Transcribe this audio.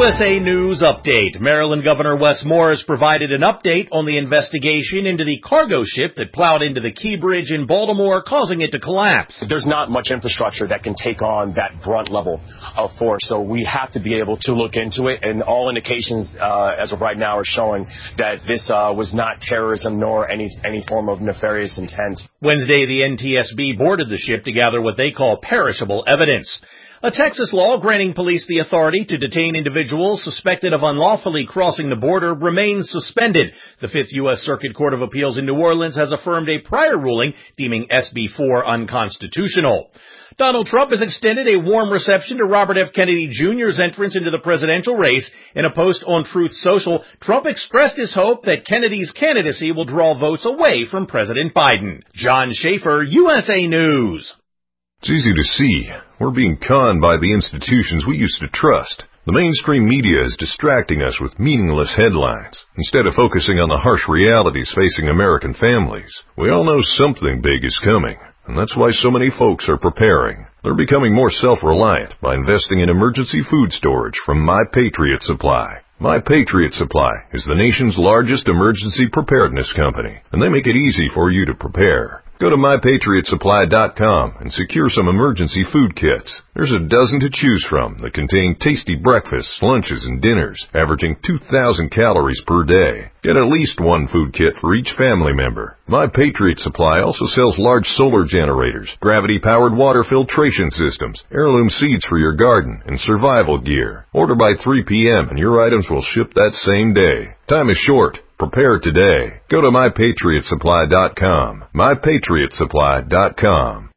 USA News Update. Maryland Governor Wes Moore has provided an update on the investigation into the cargo ship that plowed into the Key Bridge in Baltimore, causing it to collapse. There's not much infrastructure that can take on that brunt level of force, so we have to be able to look into it, and all indications as of right now are showing that this was not terrorism nor any form of nefarious intent. Wednesday, the NTSB boarded the ship to gather what they call perishable evidence. A Texas law granting police the authority to detain individuals suspected of unlawfully crossing the border remains suspended. The Fifth U.S. Circuit Court of Appeals in New Orleans has affirmed a prior ruling deeming SB 4 unconstitutional. Donald Trump has extended a warm reception to Robert F. Kennedy Jr.'s entrance into the presidential race. In a post on Truth Social, Trump expressed his hope that Kennedy's candidacy will draw votes away from President Biden. John Schaefer, USA News. It's easy to see. We're being conned by the institutions we used to trust. The mainstream media is distracting us with meaningless headlines, instead of focusing on the harsh realities facing American families. We all know something big is coming, and that's why so many folks are preparing. They're becoming more self-reliant by investing in emergency food storage from My Patriot Supply. My Patriot Supply is the nation's largest emergency preparedness company, and they make it easy for you to prepare. Go to MyPatriotSupply.com and secure some emergency food kits. There's a dozen to choose from that contain tasty breakfasts, lunches, and dinners, averaging 2,000 calories per day. Get at least one food kit for each family member. My Patriot Supply also sells large solar generators, gravity-powered water filtration systems, heirloom seeds for your garden, and survival gear. Order by 3 p.m. and your items will ship that same day. Time is short. Prepare today. Go to MyPatriotSupply.com. MyPatriotSupply.com.